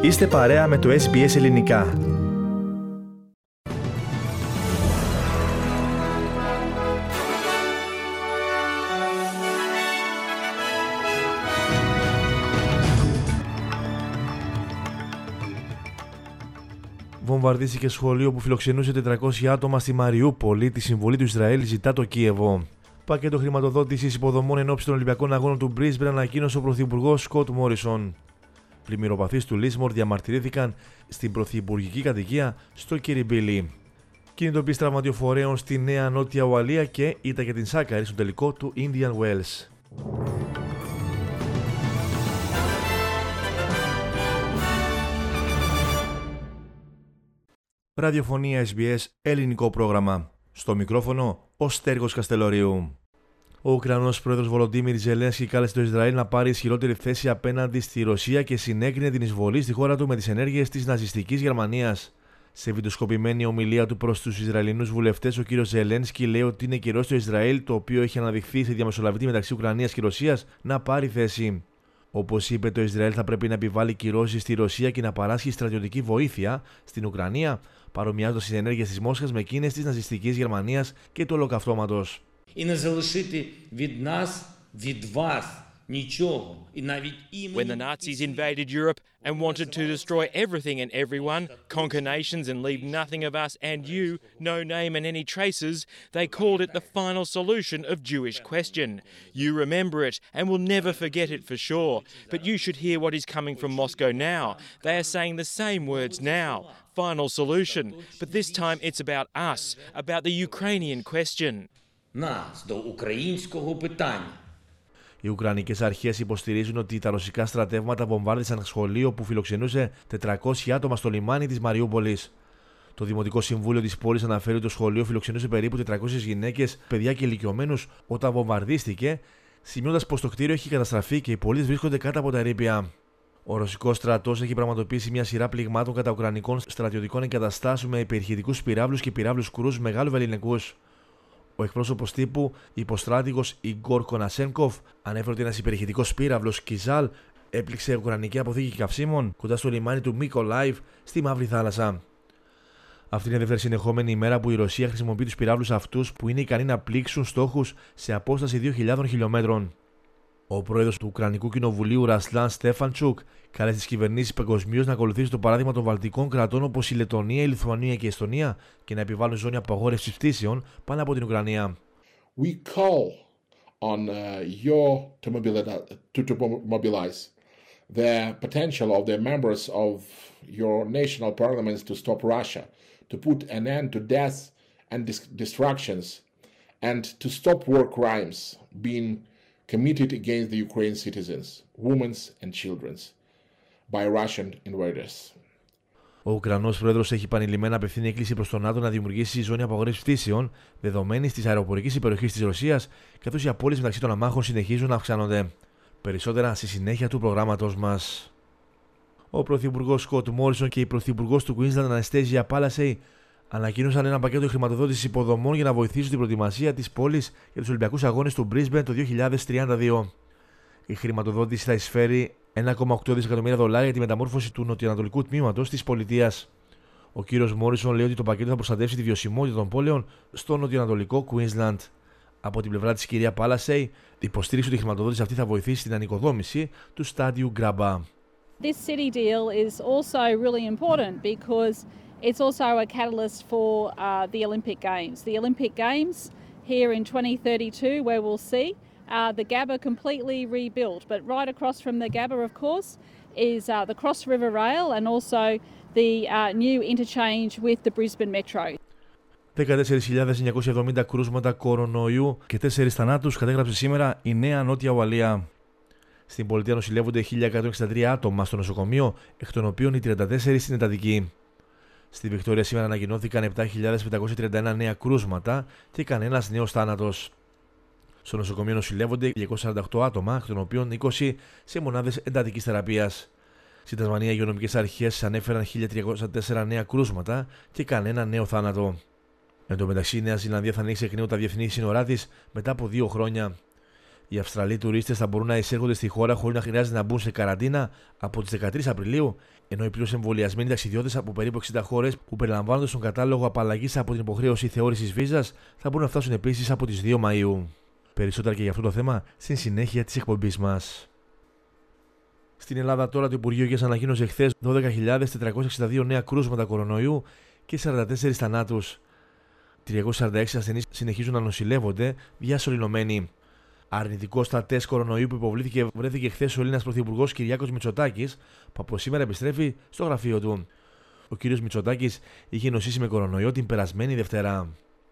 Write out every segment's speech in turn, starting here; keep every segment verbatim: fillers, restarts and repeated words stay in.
Είστε παρέα με το ες μπι ες Ελληνικά. Βομβαρδίστηκε σχολείο που φιλοξενούσε τετρακόσια άτομα στη Μαριούπολη. Τη συμβολή του Ισραήλ ζητά το Κίεβο. Πακέτο χρηματοδότησης υποδομών εν ώψη των Ολυμπιακών Αγώνων του Brisbane ανακοίνωσε ο Πρωθυπουργός Σκοτ Μόρισον. Πλημμυροπαθείς του Λίσμορ διαμαρτυρήθηκαν στην πρωθυπουργική κατοικία στο Κυριμπίλι. Κινητοποίηση τραυματιοφορέων στη Νέα Νότια Ουαλία και ήττα για την Σάκαρη στο τελικό του Indian Wells. Ραδιοφωνία ες μπι ες, ελληνικό πρόγραμμα. Στο μικρόφωνο, ο Στέργος Καστελωρίου. Ο Ουκρανός πρόεδρος Βολοντίμιρ Ζελένσκι κάλεσε το Ισραήλ να πάρει ισχυρότερη θέση απέναντι στη Ρωσία και συνέκρινε την εισβολή στη χώρα του με τις ενέργειες της ναζιστικής Γερμανίας. Σε βιντεοσκοπημένη ομιλία του προς τους Ισραηλινούς βουλευτές, ο κ. Ζελένσκι λέει ότι είναι καιρός το Ισραήλ, το οποίο έχει αναδειχθεί σε διαμεσολαβητή μεταξύ Ουκρανίας και Ρωσίας, να πάρει θέση. Όπως είπε, το Ισραήλ θα πρέπει να επιβάλλει κυρώσεις στη Ρωσία και να παράσχει στρατιωτική βοήθεια στην Ουκρανία, παρομοιάζοντας τις ενέργειες της Μόσχας με εκείνες της ναζιστικής Γερμανίας και του Ολοκαυτώματος. When the Nazis invaded Europe and wanted to destroy everything and everyone, conquer nations and leave nothing of us and you, no name and any traces, they called it the final solution of Jewish question. You remember it and will never forget it for sure. But you should hear what is coming from Moscow now. They are saying the same words now. Final solution. But this time it's about us, about the Ukrainian question. Нас, до українського питання. Οι Ουκρανικές αρχές υποστηρίζουν ότι τα ρωσικά στρατεύματα βομβάρδισαν σχολείο που φιλοξενούσε τετρακόσια άτομα στο λιμάνι της Μαριούπολης. Το Δημοτικό Συμβούλιο της πόλης αναφέρει ότι το σχολείο φιλοξενούσε περίπου τετρακόσιες γυναίκες, παιδιά και ηλικιωμένους όταν βομβαρδίστηκε, σημειώνοντας πως το κτίριο έχει καταστραφεί και οι πολίτες βρίσκονται κάτω από τα ερείπια. Ο ρωσικός στρατός έχει πραγματοποιήσει μια σειρά πληγμάτων κατά ουκρανικών στρατιωτικών εγκαταστάσεων με υπερηχητικούς πυράβλους και πυράβλους κρούς μεγάλου βεληνικούς. Ο εκπρόσωπος τύπου, υποστράτηγος Ιγκόρ Κονασένκοφ, ανέφερε ότι ένας υπερηχητικός πύραυλος Κιζάλ έπληξε ουκρανική αποθήκη καυσίμων κοντά στο λιμάνι του Μίκολάιβ στη Μαύρη Θάλασσα. Αυτή είναι η δεύτερη συνεχόμενη ημέρα που η Ρωσία χρησιμοποιεί τους πυράβλους αυτούς που είναι ικανοί να πλήξουν στόχους σε απόσταση δύο χιλιάδων χιλιόμετρων. Ο πρόεδρος του Ουκρανικού Κοινοβουλίου Ρασλάν Στέφαντσουκ καλέσει τις κυβερνήσεις παγκοσμίως να ακολουθήσουν το παράδειγμα των βαλτικών κρατών όπως η Λετωνία, η Λιθουανία και η Εστονία και να επιβάλλουν ζώνη απαγόρευσης πτήσεων πάνω από την Ουκρανία. We call on uh, your to mobilize, to, to mobilize the potential of the members of your national parliaments to stop Russia, to put an end to death and destructions, and to stop war crimes being committed against the Ukrainian citizens, women and children by Russian invaders. Ο Ουκρανός πρόεδρος έχει επανειλημμένα απευθύνει έκκληση προς τον ΝΑΤΟ να δημιουργήσει ζώνη απαγόρευσης πτήσεων δεδομένης της αεροπορικής υπεροχής της Ρωσίας, καθώς οι απώλειες μεταξύ των αμάχων συνεχίζουν να αυξάνονται. Περισσότερα στη συνέχεια του προγράμματος μας. Ο Πρωθυπουργός Σκοτ Μόρισον και η Πρωθυπουργός του Queensland Αναστέζια Πάλασεϊ ανακοίνωσαν ένα πακέτο χρηματοδότησης υποδομών για να βοηθήσουν την προετοιμασία της πόλης για τους Ολυμπιακούς Αγώνες του Brisbane το δύο χιλιάδες τριάντα δύο. Η χρηματοδότηση θα εισφέρει ένα κόμμα οκτώ δισεκατομμύρια δολάρια για τη μεταμόρφωση του νοτιοανατολικού τμήματος της πολιτείας. Ο κύριος Μόρισον λέει ότι το πακέτο θα προστατεύσει τη βιωσιμότητα των πόλεων στο νοτιοανατολικό Queensland. Από την πλευρά της, η κυρία Πάλασεϊ υποστήριξε ότι η χρηματοδότηση αυτή θα βοηθήσει την ανοικοδόμηση του στάδιου Γκραμπά. This city deal is also really important because it's also a catalyst for uh, the Olympic Games. The Olympic Games here in twenty thirty-two, where we'll see uh, the Gabba completely rebuilt. But right across from the Gabba, of course, is uh, the Cross River Rail and also the uh, new interchange with the Brisbane Metro. δεκατέσσερις χιλιάδες εννιακόσια εβδομήντα κρούσματα κορονοϊού και τέσσερις θανάτους κατέγραψε σήμερα η Νέα Νότια Ουαλία. Στην πολιτεία νοσηλεύονται χίλια εκατόν εξήντα τρία άτομα στο νοσοκομείο, εκ των οποίων οι τριάντα τέσσερα στην εντατική. Στη Βικτόρια σήμερα ανακοινώθηκαν επτά χιλιάδες πεντακόσια τριάντα ένα νέα κρούσματα και κανένας νέος θάνατος. Στο νοσοκομείο νοσηλεύονται διακόσια σαράντα οκτώ άτομα, εκ των οποίων είκοσι σε μονάδες εντατικής θεραπείας. Στην Τασμανία, οι υγειονομικές αρχές ανέφεραν χίλια τριακόσια τέσσερα νέα κρούσματα και κανένα νέο θάνατο. Εν τω μεταξύ, η Νέα Ζηλανδία θα ανοίξει εκ νέου τα διεθνή σύνορά της μετά από δύο χρόνια. Οι Αυστραλοί τουρίστες θα μπορούν να εισέρχονται στη χώρα χωρίς να χρειάζεται να μπουν σε καραντίνα από τις δεκατρείς Απριλίου, ενώ οι πλήρως εμβολιασμένοι ταξιδιώτες από περίπου εξήντα χώρες που περιλαμβάνονται στον κατάλογο απαλλαγής από την υποχρέωση θεώρησης βίζας θα μπορούν να φτάσουν επίσης από τις δύο Μαΐου. Περισσότερα και για αυτό το θέμα στην συνέχεια της εκπομπής μας. Στην Ελλάδα τώρα το Υπουργείο Υγείας ανακοίνωσε χθες δώδεκα χιλιάδες τετρακόσια εξήντα δύο νέα κρούσματα κορονοϊού και σαράντα τέσσερις θανάτους. τριακόσιοι σαράντα έξι ασθενείς συνεχίζουν να νοσηλεύονται διασωληνωμένοι. Αρνητικό στα τεστ κορονοϊού που υποβλήθηκε βρέθηκε χθες ο Έλληνας Πρωθυπουργός Κυριάκος Μητσοτάκης, που από σήμερα επιστρέφει στο γραφείο του. Ο κ. Μητσοτάκης είχε νοσήσει με κορονοϊό την περασμένη Δευτέρα.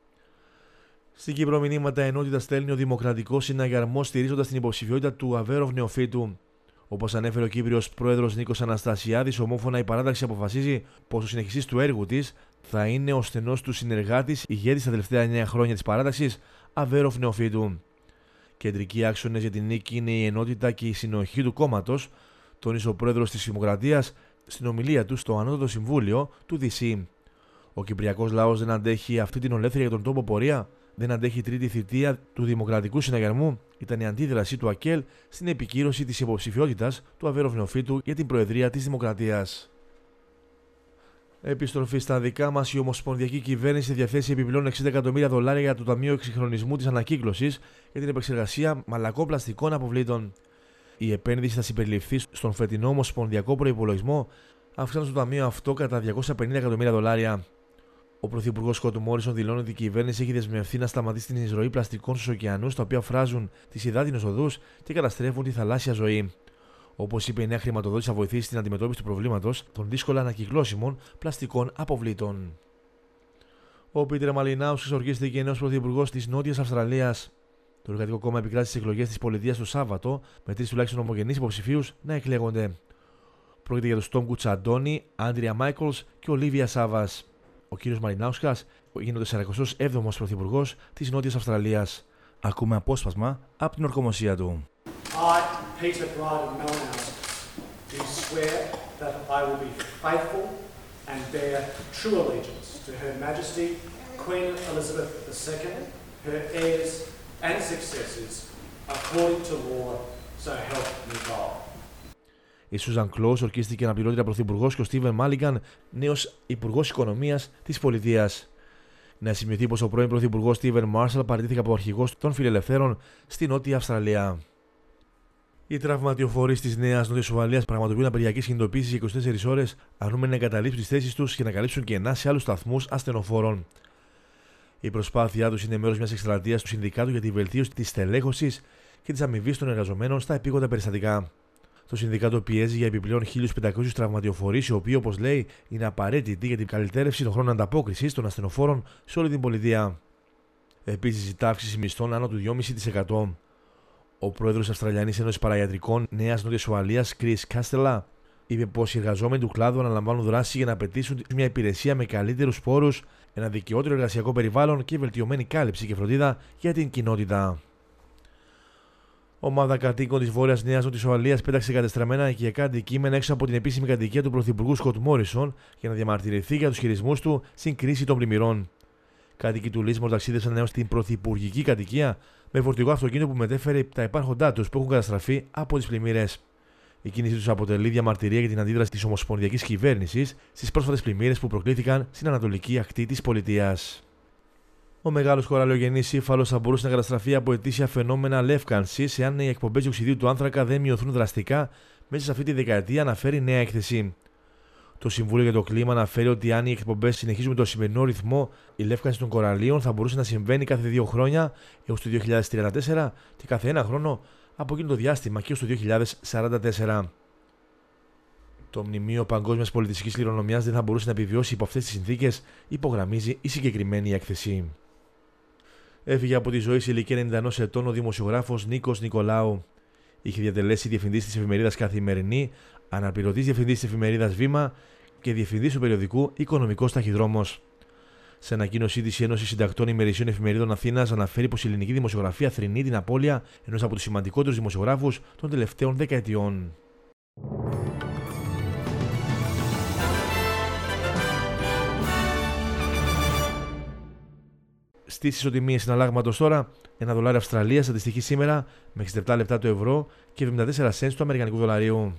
Στην Κύπρο, μηνύματα ενότητα στέλνει ο Δημοκρατικός Συναγερμός στηρίζοντας την υποψηφιότητα του Αβέροφ Νεοφύτου. Όπως ανέφερε ο Κύπριος Πρόεδρος Νίκος Αναστασιάδης, ομόφωνα η παράταξη αποφασίζει πως ο συνεχιστής του έργου της θα είναι ο στενός του συνεργάτης, ηγέτης τα τελευταία εννέα χρόνια της παράταξης, Αβέροφ Νεοφύτου. Κεντρικοί άξονες για την νίκη είναι η ενότητα και η συνοχή του κόμματος, τόνισε ο Πρόεδρος της Δημοκρατίας στην ομιλία του στο Ανώτατο Συμβούλιο του Δι Σι. Ο Κυπριακός λαός δεν αντέχει αυτή την ολέθρια για τον τόπο πορεία, δεν αντέχει τρίτη θητεία του Δημοκρατικού Συναγερμού, ήταν η αντίδραση του ΑΚΕΛ στην επικύρωση της υποψηφιότητας του Αβέροφ Νεοφύτου για την Προεδρία της Δημοκρατίας. Επιστροφή στα δικά μας, η Ομοσπονδιακή Κυβέρνηση διαθέσει επιπλέον εξήντα εκατομμύρια δολάρια για το Ταμείο Εξυγχρονισμού της Ανακύκλωσης για την επεξεργασία μαλακών πλαστικών αποβλήτων. Η επένδυση θα συμπεριληφθεί στον φετινό Ομοσπονδιακό Προϋπολογισμό, αυξάνοντας το ταμείο αυτό κατά διακόσια πενήντα εκατομμύρια δολάρια. Ο Πρωθυπουργός Σκοτ Μόρισον δηλώνει ότι η κυβέρνηση έχει δεσμευθεί να σταματήσει την εισρωή πλαστικών στους ωκεανούς, τα οποία φράζουν τις υδάτινες οδούς και καταστρέφουν τη θαλάσσια ζωή. Όπως είπε, η νέα χρηματοδότηση θα βοηθήσει στην αντιμετώπιση του προβλήματος των δύσκολα ανακυκλώσιμων πλαστικών αποβλήτων. Ο Πίτερ Μαλινάουσκας ορκίστηκε νέος πρωθυπουργός της Νότιας Αυστραλίας. Το Εργατικό Κόμμα επικράτησε τις εκλογές της πολιτείας το Σάββατο, με τρεις τουλάχιστον ομογενείς υποψηφίους να εκλέγονται. Πρόκειται για τους Τόμ Κουτσαντόνι, Άντρια Μάικλς και Ολίβια Σάβας. Ο κ. Μαλινάουσκας γίνεται ο σαρανταεπτός έβδομος πρωθυπουργός της Νότιας Αυστραλίας. Ακούμε απόσπασμα από την ορκομοσία του. I, Peter Bryden Malinauskas, do swear that I will be faithful and bear true allegiance to Her Majesty Queen Elizabeth the Second, her heirs and successors, according to law, so help me God. Η Σούζαν Κλόους ορκίστηκε αναπληρώτρια πρωθυπουργός και ο Στίβεν Μάλιγκαν νέος υπουργός οικονομίας της πολιτείας. Να σημειωθεί πως ο πρώην πρωθυπουργός Στίβεν Μάρσαλ παραιτήθηκε από αρχηγός των Φιλελευθέρων στη Νότια Αυστραλία. Οι τραυματιοφορείς της Νέας Νότιας Ουαλίας πραγματοποιούν απεργιακές κινητοποίησεις για είκοσι τέσσερις ώρες, αρνούμενοι να εγκαταλείψουν τις θέσεις τους και να καλύψουν κενά σε άλλους σταθμούς ασθενοφόρων. Η προσπάθειά τους είναι μέρος μιας εκστρατείας του Συνδικάτου για τη βελτίωση της στελέχωσης και της αμοιβής των εργαζομένων στα επίγοντα περιστατικά. Το Συνδικάτο πιέζει για επιπλέον χίλιους πεντακόσιους τραυματιοφορείς, οι οποίοι, όπως λέει, είναι απαραίτητοι για την καλυτέρευση των χρόνων ανταπόκρισης των ασθενοφόρων σε όλη την πολιτεία. Επίσης, ζητά αύξηση μισθών άνω του δυόμισι τοις εκατό. Ο πρόεδρος της Αυστραλιανής Ένωσης Παραγιατρικών Νέας Νότιας Ουαλίας, Κρίς Κάστελα, είπε πως οι εργαζόμενοι του κλάδου αναλαμβάνουν δράση για να απαιτήσουν μια υπηρεσία με καλύτερους πόρους, ένα δικαιότερο εργασιακό περιβάλλον και βελτιωμένη κάλυψη και φροντίδα για την κοινότητα. Ομάδα κατοίκων της Βόρειας Νέας Νότιας Ουαλίας πέταξε κατεστραμμένα οικιακά αντικείμενα έξω από την επίσημη κατοικία του Πρωθυπουργού Σκοτ Μόρισον για να διαμαρτυρηθεί για τους χειρισμούς του στην κρίση των πλημμυρών. Κάτοικοι του Λίσμορ ταξίδευσαν έως την πρωθυπουργική κατοικία με φορτηγό αυτοκίνητο που μετέφερε τα υπάρχοντά τους που έχουν καταστραφεί από τις πλημμύρες. Η κίνησή τους αποτελεί διαμαρτυρία για την αντίδραση της Ομοσπονδιακής Κυβέρνησης στις πρόσφατες πλημμύρες που προκλήθηκαν στην ανατολική ακτή της πολιτείας. Ο μεγάλος κοραλιογενής ύφαλος θα μπορούσε να καταστραφεί από ετήσια φαινόμενα λεύκανσης εάν οι εκπομπές διοξιδίου του άνθρακα δεν μειωθούν δραστικά μέσα σε αυτή τη δεκαετία, αναφέρει νέα έκθεση. Το Συμβούλιο για το Κλίμα αναφέρει ότι αν οι εκπομπές συνεχίζουν με το σημερινό ρυθμό, η λεύκανση των κοραλίων θα μπορούσε να συμβαίνει κάθε δύο χρόνια έως το δύο χιλιάδες τριάντα τέσσερα και κάθε ένα χρόνο από εκείνο το διάστημα και έως το δύο χιλιάδες σαράντα τέσσερα. Το Μνημείο Παγκόσμιας Πολιτιστικής Κληρονομιάς δεν θα μπορούσε να επιβιώσει υπό αυτές τις συνθήκες, υπογραμμίζει η συγκεκριμένη έκθεση. Έφυγε από τη ζωή σε ηλικία ενενήντα ενός ετών ο δημοσιογράφος Νίκος Νικολάου. Είχε διατελέσει διευθυντής της εφημερίδας Καθημερινή, αναπληρωτής διευθυντής της εφημερίδας Βήμα και διευθυντής του περιοδικού Οικονομικός Ταχυδρόμος. Σε ανακοίνωσή της, η Ένωση Συντακτών Ημερησιών Εφημερίδων Αθήνας αναφέρει πως η ελληνική δημοσιογραφία θρηνεί την απώλεια ενός από τους σημαντικότερους δημοσιογράφους των τελευταίων δεκαετιών. Στις ισοτιμίες συναλλάγματος τώρα, ένα δολάριο Αυστραλίας αντιστοιχεί σήμερα με εξήντα επτά λεπτά το ευρώ και εβδομήντα τέσσερα σέντς του αμερικανικού δολαρίου.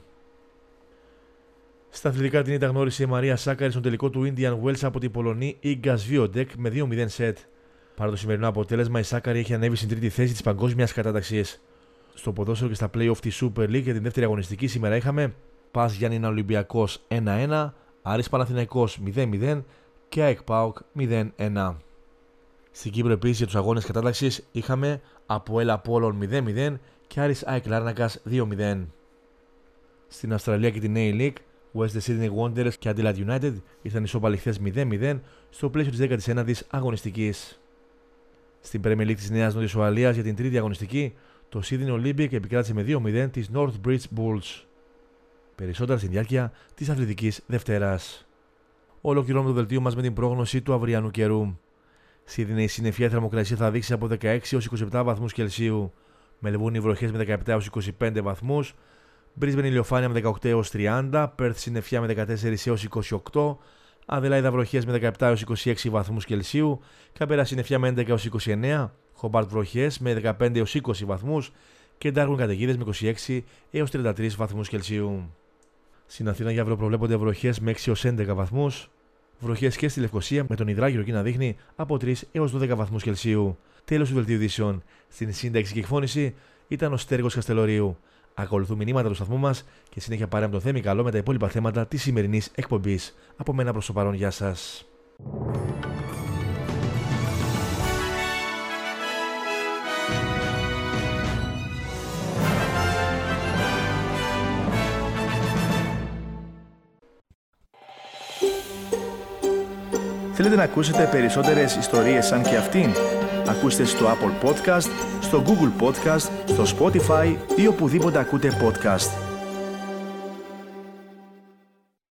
Στα αθλητικά την ήττα γνώρισε η Μαρία Σάκαρη στον τελικό του Indian Wells από την Πολωνή Iga Swiatek με δύο μηδέν σετ. Παρά το σημερινό αποτέλεσμα, η Σάκαρη έχει ανέβει στην τρίτη θέση της παγκόσμιας κατάταξης. Στο ποδόσφαιρο και στα play-off της Super League για την δεύτερη αγωνιστική σήμερα είχαμε Πας Γιάννηνα Ολυμπιακός ένα ένα, Άρης Παναθηναϊκός μηδέν μηδέν και ΑΕΚ ΠΑΟΚ μηδέν ένα. Στην Κύπρο επίσης για τους αγώνες κατάταξης είχαμε ΑΠΟΕΛ Απόλλων μηδέν μηδέν και Άρης ΑΕΚ Λάρνακας δύο μηδέν. Στην Αυστραλία και την A-League, Western Sydney Wanderers και Adelaide United ήρθαν ισόπαλοι χθες μηδέν μηδέν στο πλαίσιο της δέκατης ένατης αγωνιστικής. Στην Premier League της Νέας Νότιας Ουαλίας για την τρίτη αγωνιστική, το Sydney Olympic επικράτησε με δύο μηδέν της Northbridge Bulls. Περισσότερα στη διάρκεια της Αθλητικής Δευτέρας. Ολοκληρώνουμε το δελτίο μας με την πρόγνωση του αυριανού καιρού. Σίδνεϊ, η συννεφιά θερμοκρασία θα δείξει από δεκαέξι έως είκοσι επτά βαθμούς Κελσίου. Μελβούρνη, βροχές με δεκαεπτά έως είκοσι πέντε βαθμούς. Μπρίσμπεν, ηλιοφάνεια με δεκαοκτώ έως τριάντα. Πέρθ, συννεφιά με δεκατέσσερα έως είκοσι οκτώ. Αδελάιδα, βροχές με δεκαεπτά έως είκοσι έξι βαθμούς Κελσίου. Καμπέρα, συννεφιά με έντεκα έως είκοσι εννέα. Χομπάρτ, βροχές με δεκαπέντε έως είκοσι βαθμούς. Και Ντάρουιν, καταιγίδες με είκοσι έξι έως τριάντα τρεις βαθμούς Κελσίου. Στην Αθήνα για αύριο προβλέπονται βροχές με έξι έως έντεκα βαθμούς. Βροχές και στη Λευκοσία με τον υδράγυρο εκεί να δείχνει από τρεις έως δώδεκα βαθμούς Κελσίου. Τέλος του δελτίου ειδήσεων. Στην σύνταξη και εκφώνηση ήταν ο Στέργος Καστελορίου. Ακολουθούν μηνύματα του σταθμού μας και συνέχεια παρέα με τον Θέμη Καλό με τα υπόλοιπα θέματα της σημερινής εκπομπής. Από μένα προς το παρόν, γεια σας. Θέλετε να ακούσετε περισσότερες ιστορίες σαν και αυτήν? Ακούστε στο Apple Podcast, στο Google Podcast, στο Spotify ή οπουδήποτε ακούτε podcast.